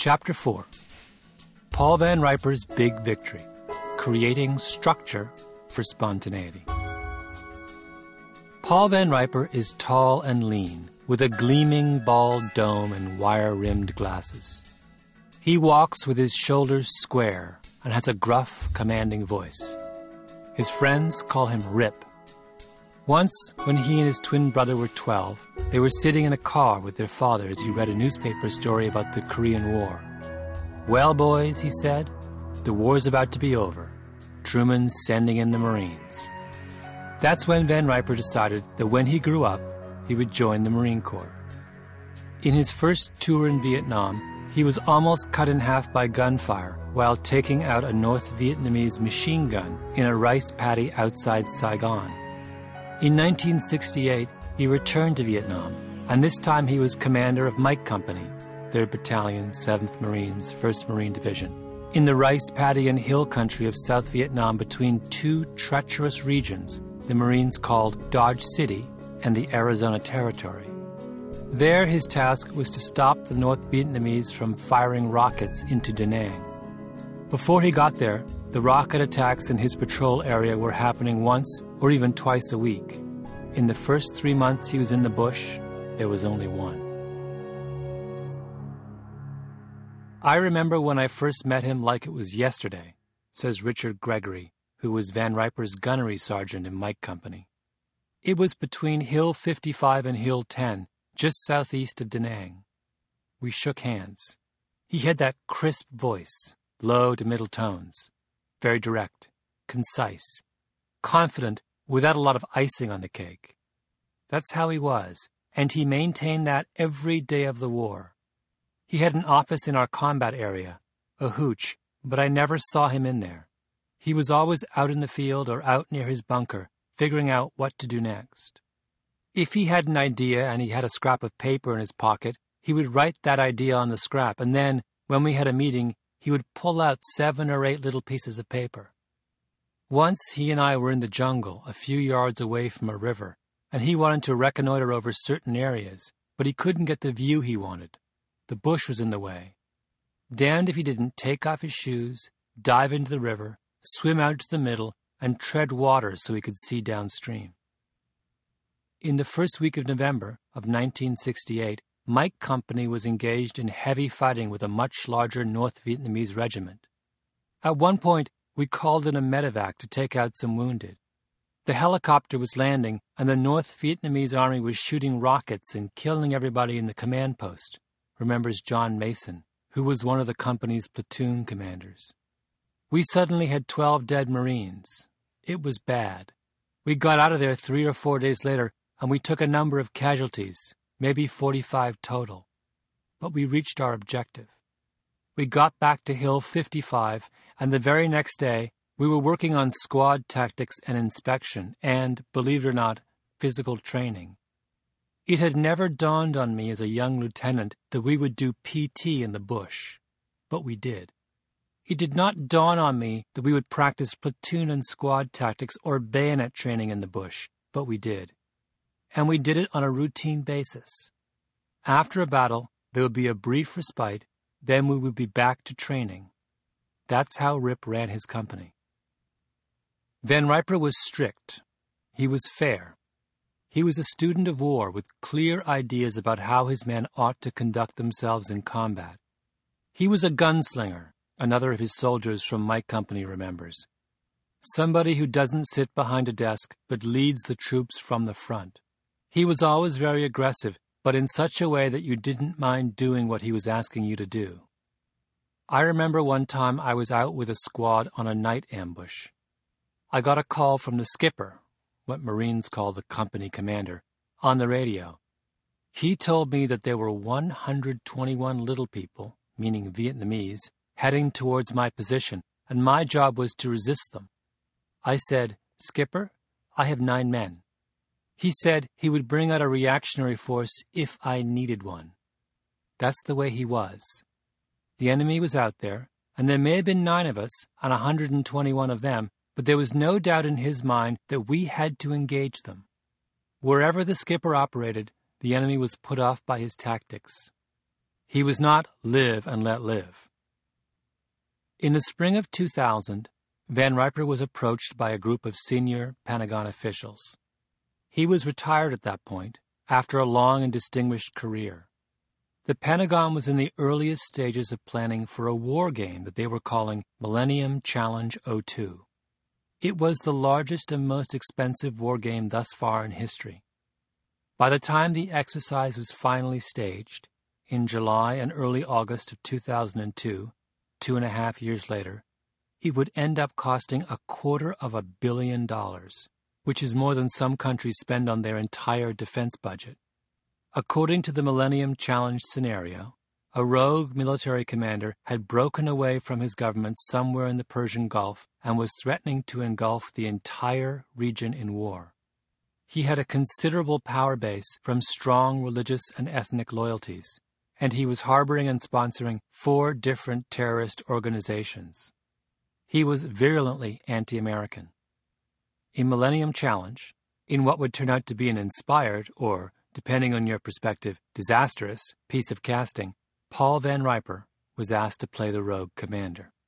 Chapter 4. Paul Van Riper's Big Victory: Creating Structure for Spontaneity. Paul Van Riper is tall and lean, with a gleaming bald dome and wire-rimmed glasses. He walks with his shoulders square and has a gruff, commanding voice. His friends call him Rip. Once, when he and his twin brother were 12, they were sitting in a car with their father as he read a newspaper story about the Korean War. "Well, boys," he said, "the war's about to be over. Truman's sending in the Marines." That's when Van Riper decided that when he grew up, he would join the Marine Corps. In his first tour in Vietnam, he was almost cut in half by gunfire while taking out a North Vietnamese machine gun in a rice paddy outside Saigon. In 1968, he returned to Vietnam, and this time he was commander of Mike Company, 3rd Battalion, 7th Marines, 1st Marine Division, in the rice paddy and hill country of South Vietnam between two treacherous regions the Marines called Dodge City and the Arizona Territory. There, his task was to stop the North Vietnamese from firing rockets into Da Nang. Before he got there, the rocket attacks in his patrol area were happening once or even twice a week. In the first 3 months he was in the bush, there was only one. "I remember when I first met him like it was yesterday," says Richard Gregory, who was Van Riper's gunnery sergeant in Mike Company. "It was between Hill 55 and Hill 10, just southeast of Da Nang. We shook hands. He had that crisp voice, low to middle tones, very direct, concise, confident without a lot of icing on the cake. That's how he was, and he maintained that every day of the war. He had an office in our combat area, a hooch, but I never saw him in there. He was always out in the field or out near his bunker, figuring out what to do next. If he had an idea and he had a scrap of paper in his pocket, he would write that idea on the scrap, and then, when we had a meeting, he would pull out 7 or 8 little pieces of paper. Once he and I were in the jungle, a few yards away from a river, and he wanted to reconnoiter over certain areas, but he couldn't get the view he wanted. The bush was in the way. Damned if he didn't take off his shoes, dive into the river, swim out to the middle, and tread water so he could see downstream. In the first week of November of 1968, Mike Company was engaged in heavy fighting with a much larger North Vietnamese regiment. At one point, we called in a medevac to take out some wounded. The helicopter was landing, and the North Vietnamese army was shooting rockets and killing everybody in the command post, remembers John Mason, who was one of the company's platoon commanders. We suddenly had 12 dead Marines. It was bad. We got out of there 3 or 4 days later, and we took a number of casualties, maybe 45 total. But we reached our objective. We got back to Hill 55, and the very next day, we were working on squad tactics and inspection and, believe it or not, physical training. It had never dawned on me as a young lieutenant that we would do PT in the bush, but we did. It did not dawn on me that we would practice platoon and squad tactics or bayonet training in the bush, but we did. And we did it on a routine basis. After a battle, there would be a brief respite, then we would be back to training. That's how Rip ran his company. Van Riper was strict. He was fair. He was a student of war with clear ideas about how his men ought to conduct themselves in combat. He was a gunslinger, another of his soldiers from Mike Company remembers. Somebody who doesn't sit behind a desk but leads the troops from the front. He was always very aggressive, but in such a way that you didn't mind doing what he was asking you to do. I remember one time I was out with a squad on a night ambush. I got a call from the skipper, what Marines call the company commander, on the radio. He told me that there were 121 little people, meaning Vietnamese, heading towards my position, and my job was to resist them. I said, "Skipper, I have 9 men." He said he would bring out a reactionary force if I needed one. That's the way he was. The enemy was out there, and there may have been 9 of us and 121 of them, but there was no doubt in his mind that we had to engage them. Wherever the skipper operated, the enemy was put off by his tactics. He was not live and let live. In the spring of 2000, Van Riper was approached by a group of senior Pentagon officials. He was retired at that point, after a long and distinguished career. The Pentagon was in the earliest stages of planning for a war game that they were calling Millennium Challenge 02. It was the largest and most expensive war game thus far in history. By the time the exercise was finally staged, in July and early August of 2002, 2.5 years later, it would end up costing $250 million, which is more than some countries spend on their entire defense budget. According to the Millennium Challenge scenario, a rogue military commander had broken away from his government somewhere in the Persian Gulf and was threatening to engulf the entire region in war. He had a considerable power base from strong religious and ethnic loyalties, and he was harboring and sponsoring 4 different terrorist organizations. He was virulently anti-American. In Millennium Challenge, in what would turn out to be an inspired, or, depending on your perspective, disastrous piece of casting, Paul Van Riper was asked to play the rogue commander.